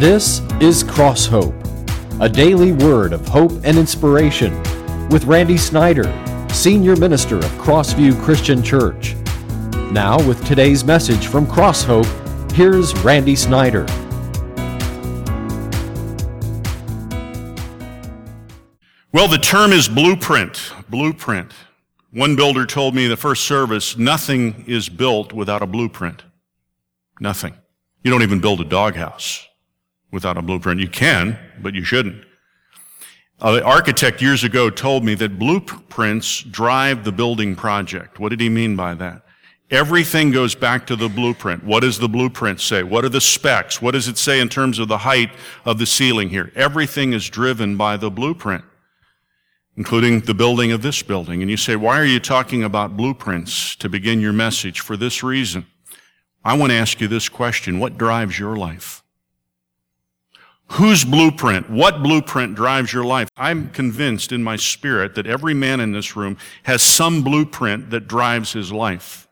This is Cross Hope, a daily word of hope and inspiration with Randy Snyder, Senior Minister of Crossview Christian Church. Now with today's message from Cross Hope, here's Randy Snyder. Well, the term is blueprint. Blueprint. One builder told me the first service, nothing is built without a blueprint. Nothing. You don't even build a doghouse without a blueprint. You can, but you shouldn't. The architect years ago told me that blueprints drive the building project. What did he mean by that? Everything goes back to the blueprint. What does the blueprint say? What are the specs? What does it say in terms of the height of the ceiling here? Everything is driven by the blueprint, including the building of this building. And you say, why are you talking about blueprints to begin your message? For this reason. I want to ask you this question. What drives your life? Whose blueprint? What blueprint drives your life? I'm convinced in my spirit that every man in this room has some blueprint that drives his life.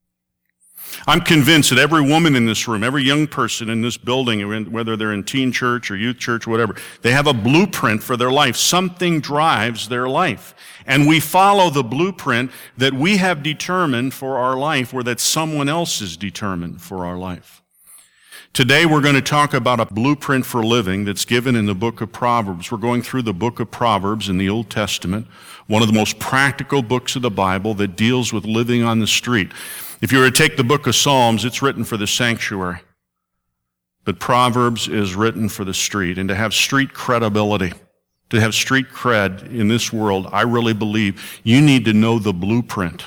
I'm convinced that every woman in this room, every young person in this building, whether they're in teen church or youth church, whatever, they have a blueprint for their life. Something drives their life. And we follow the blueprint that we have determined for our life or that someone else has determined for our life. Today we're going to talk about a blueprint for living that's given in the book of Proverbs. We're going through the book of Proverbs in the Old Testament, one of the most practical books of the Bible that deals with living on the street. If you were to take the book of Psalms, it's written for the sanctuary. But Proverbs is written for the street. And to have street credibility, to have street cred in this world, I really believe you need to know the blueprint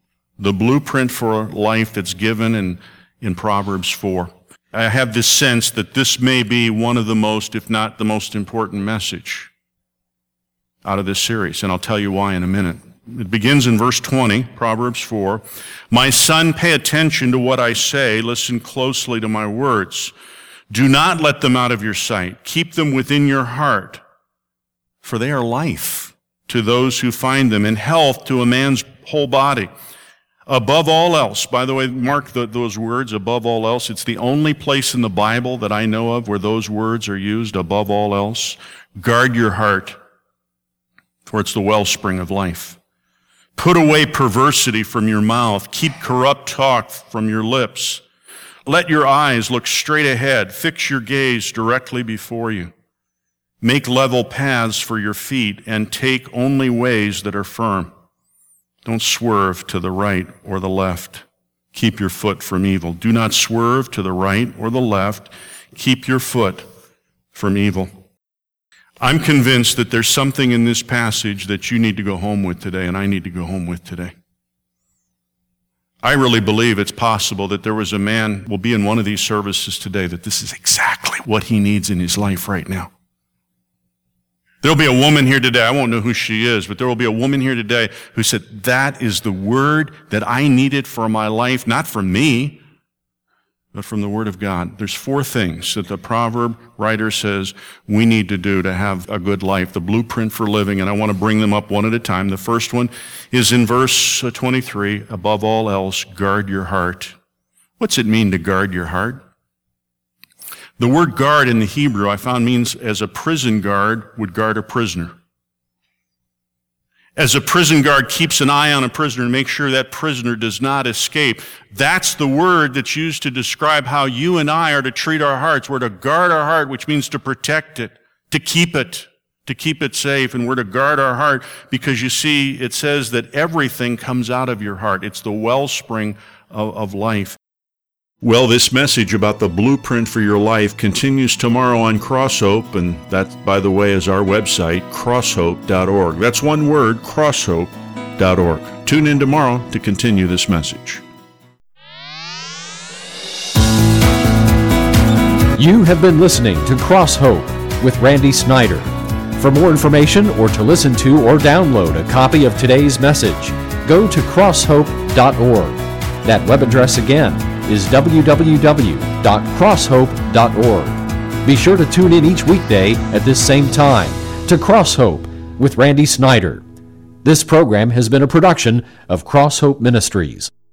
for life that's given in Proverbs 4. I have this sense that this may be one of the most, if not the most important message out of this series, and I'll tell you why in a minute. It begins in verse 20, Proverbs 4. My son, pay attention to what I say. Listen closely to my words. Do not let them out of your sight. Keep them within your heart, for they are life to those who find them, and health to a man's whole body. Above all else, by the way, mark those words, above all else. It's the only place in the Bible that I know of where those words are used, above all else. Guard your heart, for it's the wellspring of life. Put away perversity from your mouth. Keep corrupt talk from your lips. Let your eyes look straight ahead. Fix your gaze directly before you. Make level paths for your feet and take only ways that are firm. Don't swerve to the right or the left. Keep your foot from evil. Do not swerve to the right or the left. Keep your foot from evil. I'm convinced that there's something in this passage that you need to go home with today, and I need to go home with today. I really believe it's possible that there was a man, will be in one of these services today, that this is exactly what he needs in his life right now. There'll be a woman here today, I won't know who she is, but there will be a woman here today who said, that is the word that I needed for my life, not from me, but from the Word of God. There's 4 things that the proverb writer says we need to do to have a good life, the blueprint for living, and I want to bring them up one at a time. The first one is in verse 23, above all else, guard your heart. What's it mean to guard your heart? The word guard in the Hebrew I found means as a prison guard would guard a prisoner. As a prison guard keeps an eye on a prisoner to make sure that prisoner does not escape. That's the word that's used to describe how you and I are to treat our hearts. We're to guard our heart, which means to protect it, to keep it safe. And we're to guard our heart because you see, it says that everything comes out of your heart. It's the wellspring of life. Well, this message about the blueprint for your life continues tomorrow on Cross Hope, and that, by the way, is our website, crosshope.org. That's one word, crosshope.org. Tune in tomorrow to continue this message. You have been listening to Cross Hope with Randy Snyder. For more information or to listen to or download a copy of today's message, go to crosshope.org. That web address again is www.crosshope.org. Be sure to tune in each weekday at this same time to Cross Hope with Randy Snyder. This program has been a production of Cross Hope Ministries.